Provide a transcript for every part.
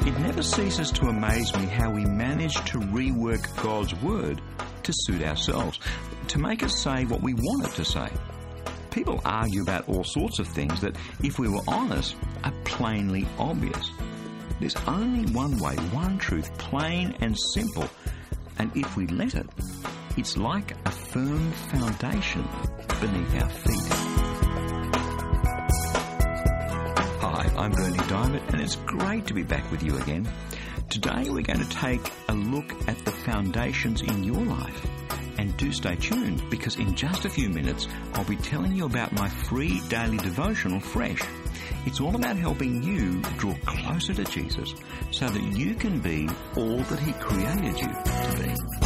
It never ceases to amaze me how we manage to rework God's Word to suit ourselves, to make us say what we want it to say. People argue about all sorts of things that, if we were honest, are plainly obvious. There's only one way, one truth, plain and simple, and if we let it, it's like a firm foundation beneath our feet. Hi, I'm Bernie Diamond, and it's great to be back with you again. Today we're going to take a look at the foundations in your life. And do stay tuned, because in just a few minutes I'll be telling you about my free daily devotional, Fresh. It's all about helping you draw closer to Jesus so that you can be all that He created you to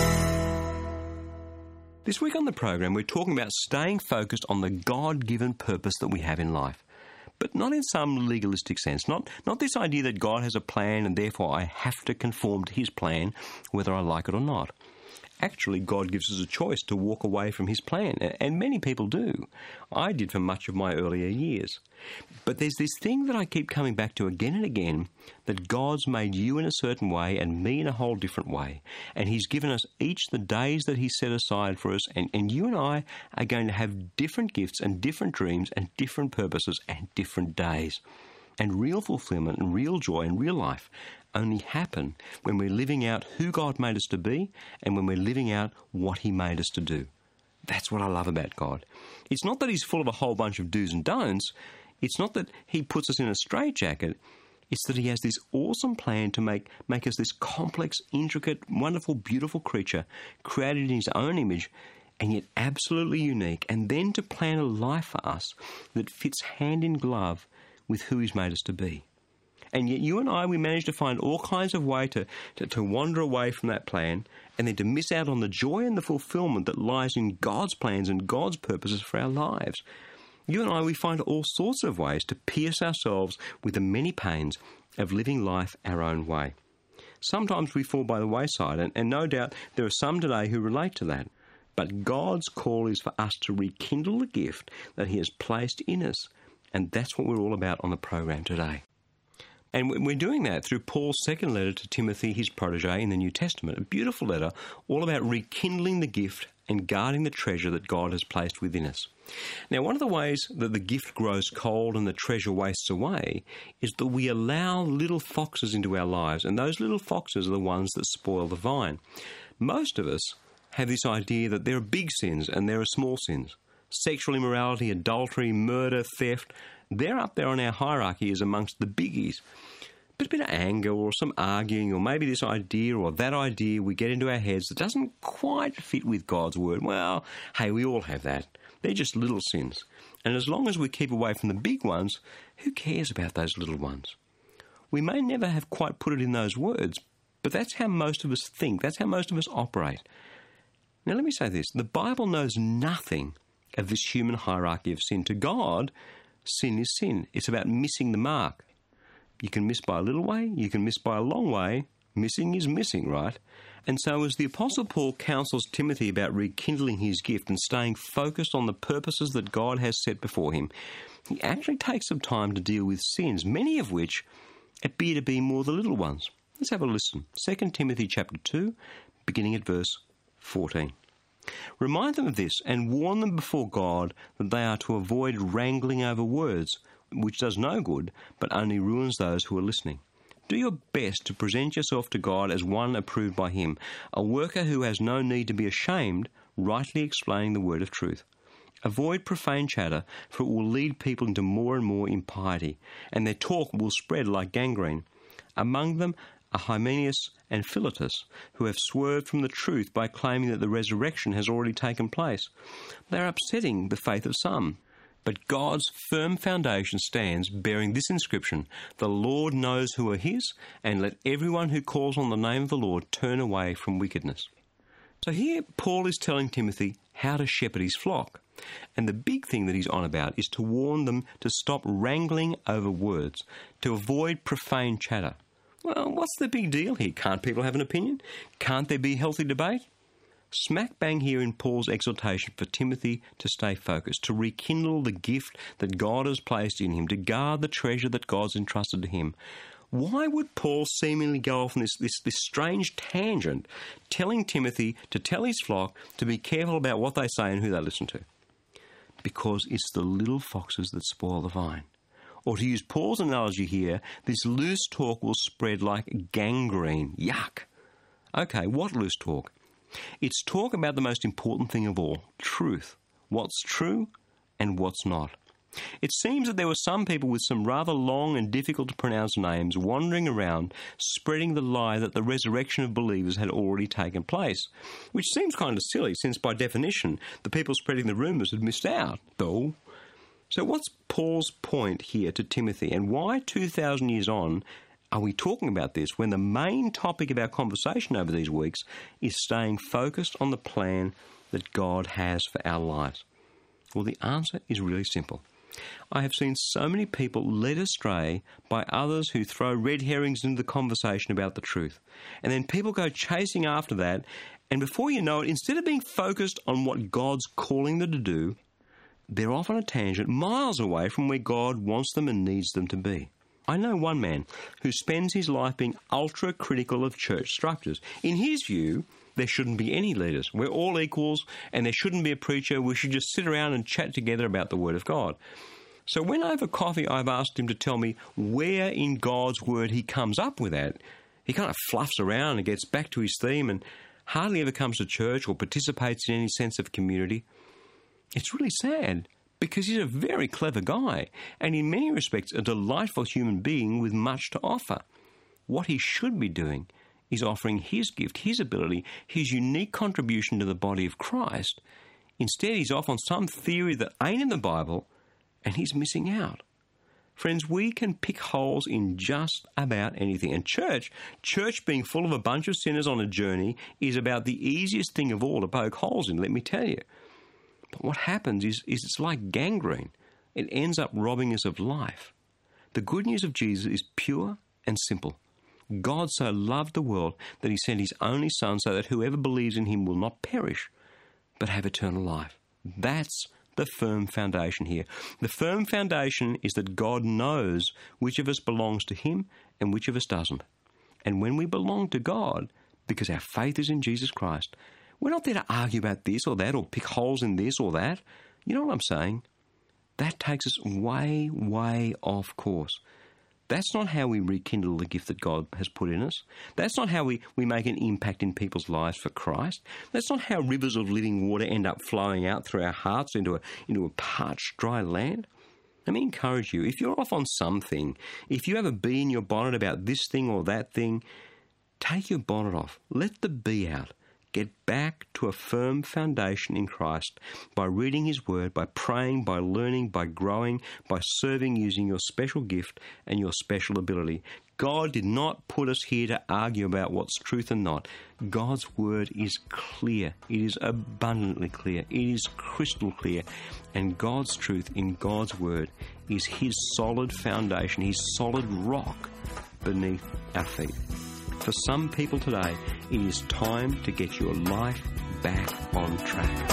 be. This week on the program we're talking about staying focused on the God-given purpose that we have in life. But not in some legalistic sense, not this idea that God has a plan and therefore I have to conform to His plan whether I like it or not. Actually, God gives us a choice to walk away from His plan, and many people do. I did for much of my earlier years. But there's this thing that I keep coming back to again and again, that God's made you in a certain way and me in a whole different way. And He's given us each the days that He set aside for us, and you and I are going to have different gifts and different dreams and different purposes and different days. And real fulfillment and real joy and real life only happen when we're living out who God made us to be and when we're living out what He made us to do. That's what I love about God. It's not that He's full of a whole bunch of do's and don'ts. It's not that He puts us in a straitjacket. It's that He has this awesome plan to make us this complex, intricate, wonderful, beautiful creature created in His own image and yet absolutely unique, and then to plan a life for us that fits hand in glove with who He's made us to be. And yet you and I, we manage to find all kinds of way to wander away from that plan and then to miss out on the joy and the fulfillment that lies in God's plans and God's purposes for our lives. You and I, we find all sorts of ways to pierce ourselves with the many pains of living life our own way. Sometimes we fall by the wayside, and no doubt there are some today who relate to that. But God's call is for us to rekindle the gift that He has placed in us. And that's what we're all about on the program today. And we're doing that through Paul's second letter to Timothy, his protege in the New Testament. A beautiful letter all about rekindling the gift and guarding the treasure that God has placed within us. Now, one of the ways that the gift grows cold and the treasure wastes away is that we allow little foxes into our lives, and those little foxes are the ones that spoil the vine. Most of us have this idea that there are big sins and there are small sins. Sexual immorality, adultery, murder, theft, they're up there on our hierarchy as amongst the biggies. But a bit of anger or some arguing or maybe this idea or that idea we get into our heads that doesn't quite fit with God's word, well, hey, we all have that. They're just little sins. And as long as we keep away from the big ones, who cares about those little ones? We may never have quite put it in those words, but that's how most of us think. That's how most of us operate. Now let me say this. The Bible knows nothing of this human hierarchy of sin. To God, sin is sin. It's about missing the mark. You can miss by a little way, you can miss by a long way. Missing is missing, right? And so as the Apostle Paul counsels Timothy about rekindling his gift and staying focused on the purposes that God has set before him, he actually takes some time to deal with sins, many of which appear to be more the little ones. Let's have a listen. 2 Timothy chapter 2, beginning at verse 14. Remind them of this and warn them before God that they are to avoid wrangling over words, which does no good, but only ruins those who are listening. Do your best to present yourself to God as one approved by Him, a worker who has no need to be ashamed, rightly explaining the word of truth. Avoid profane chatter, for it will lead people into more and more impiety, and their talk will spread like gangrene. Among them are Hymenaeus and Philetus, who have swerved from the truth by claiming that the resurrection has already taken place. They are upsetting the faith of some. But God's firm foundation stands, bearing this inscription: "The Lord knows who are His, and let everyone who calls on the name of the Lord turn away from wickedness." So here Paul is telling Timothy how to shepherd his flock. And the big thing that he's on about is to warn them to stop wrangling over words, to avoid profane chatter. Well, what's the big deal here? Can't people have an opinion? Can't there be healthy debate? Smack bang here in Paul's exhortation for Timothy to stay focused, to rekindle the gift that God has placed in him, to guard the treasure that God's entrusted to him. Why would Paul seemingly go off on this strange tangent, telling Timothy to tell his flock to be careful about what they say and who they listen to? Because it's the little foxes that spoil the vine. Or to use Paul's analogy here, this loose talk will spread like gangrene. Yuck! Okay, what loose talk? It's talk about the most important thing of all, truth. What's true and what's not. It seems that there were some people with some rather long and difficult to pronounce names wandering around spreading the lie that the resurrection of believers had already taken place, which seems kind of silly since by definition the people spreading the rumours had missed out, though. So what's Paul's point here to Timothy, and why 2,000 years on are we talking about this when the main topic of our conversation over these weeks is staying focused on the plan that God has for our lives? Well, the answer is really simple. I have seen so many people led astray by others who throw red herrings into the conversation about the truth. And then people go chasing after that, and before you know it, instead of being focused on what God's calling them to do, they're off on a tangent miles away from where God wants them and needs them to be. I know one man who spends his life being ultra-critical of church structures. In his view, there shouldn't be any leaders. We're all equals, and there shouldn't be a preacher. We should just sit around and chat together about the Word of God. So when over coffee I've asked him to tell me where in God's Word he comes up with that, he kind of fluffs around and gets back to his theme and hardly ever comes to church or participates in any sense of community. It's really sad, because he's a very clever guy, and in many respects a delightful human being with much to offer. What he should be doing is offering his gift, his ability, his unique contribution to the body of Christ. Instead, he's off on some theory that ain't in the Bible, and he's missing out. Friends, we can pick holes in just about anything. And church being full of a bunch of sinners on a journey, is about the easiest thing of all to poke holes in, let me tell you. But what happens is it's like gangrene. It ends up robbing us of life. The good news of Jesus is pure and simple. God so loved the world that he sent his only Son so that whoever believes in him will not perish, but have eternal life. That's the firm foundation here. The firm foundation is that God knows which of us belongs to him and which of us doesn't. And when we belong to God, because our faith is in Jesus Christ, we're not there to argue about this or that or pick holes in this or that. You know what I'm saying? That takes us way, way off course. That's not how we rekindle the gift that God has put in us. That's not how we make an impact in people's lives for Christ. That's not how rivers of living water end up flowing out through our hearts into a parched, dry land. Let me encourage you, if you're off on something, if you have a bee in your bonnet about this thing or that thing, take your bonnet off. Let the bee out. Get back to a firm foundation in Christ by reading his word, by praying, by learning, by growing, by serving using your special gift and your special ability. God did not put us here to argue about what's truth and not. God's word is clear. It is abundantly clear. It is crystal clear. And God's truth in God's word is his solid foundation, his solid rock beneath our feet. For some people today, it is time to get your life back on track.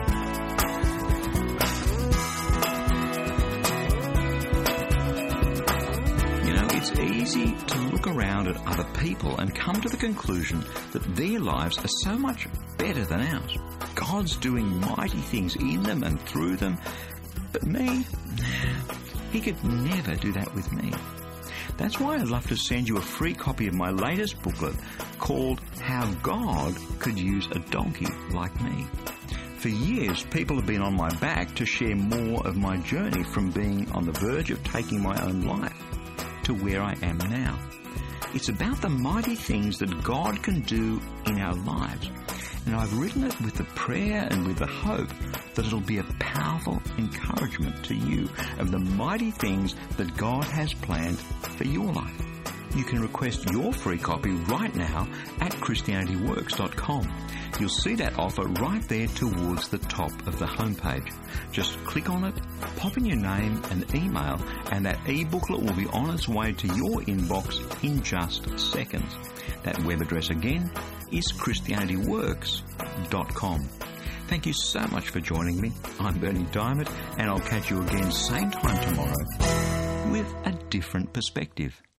You know, it's easy to look around at other people and come to the conclusion that their lives are so much better than ours. God's doing mighty things in them and through them, but me, he could never do that with me. That's why I'd love to send you a free copy of my latest booklet called How God Could Use a Donkey Like Me. For years, people have been on my back to share more of my journey from being on the verge of taking my own life to where I am now. It's about the mighty things that God can do in our lives. And I've written it with the prayer and with the hope that it'll be a powerful encouragement to you of the mighty things that God has planned for your life. You can request your free copy right now at ChristianityWorks.com. You'll see that offer right there towards the top of the homepage. Just click on it, pop in your name and email, and that e-booklet will be on its way to your inbox in just seconds. That web address again is ChristianityWorks.com. Thank you so much for joining me. I'm Bernie Diamond, and I'll catch you again same time tomorrow with a different perspective.